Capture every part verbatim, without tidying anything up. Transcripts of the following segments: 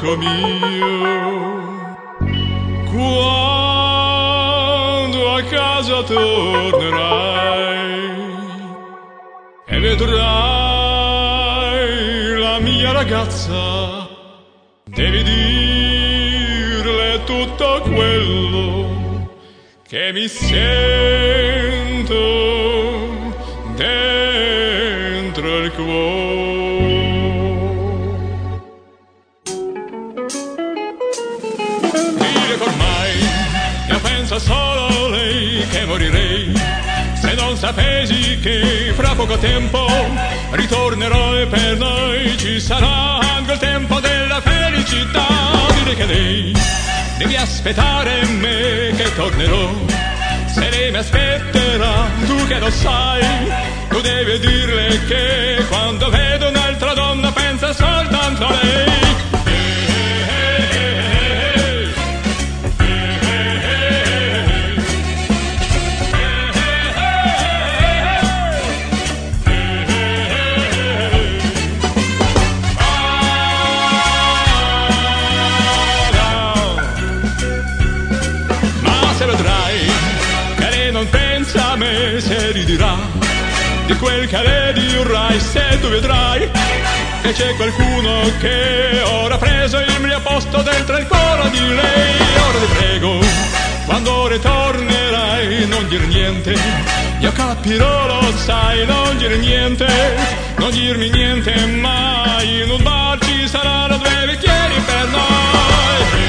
amico mio, quando a casa tornerai e vedrai la mia ragazza, devi dirle tutto quello che mi sento dentro il cuore. Dire che ormai io penso solo a lei, che morirei se non sapessi che fra poco tempo ritornerò e per noi ci sarà anche il tempo della felicità. Dire che lei devi aspettare me che tornerò, se lei mi aspetterà, tu che lo sai, tu devi dirle che quando vedo un'altra donna pensa soltanto a lei. Se ridirà di quel che le dirai, se tu vedrai che c'è qualcuno che ora ha preso il mio posto dentro il cuore di lei. Ora ti prego, quando ritornerai non dir niente, io capirò, lo sai, non dir niente, non dirmi niente mai. In un bar ci saranno due bicchieri per noi.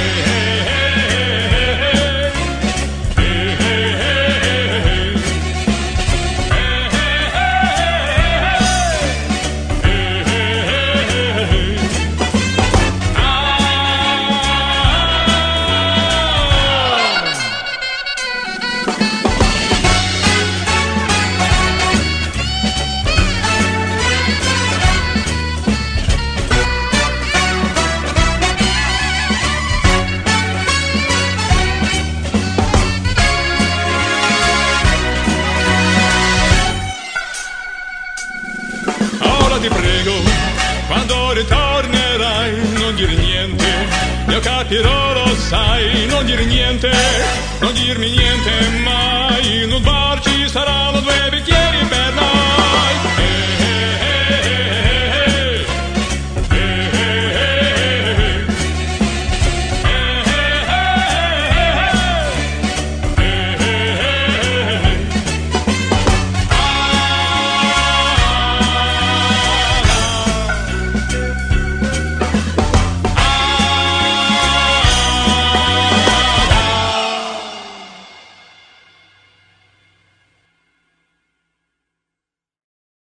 Ti prego, quando ritornerai non dire niente, io capirò, lo sai, non dire niente, non dirmi niente mai. In un bar ci saranno due bicchieri per noi.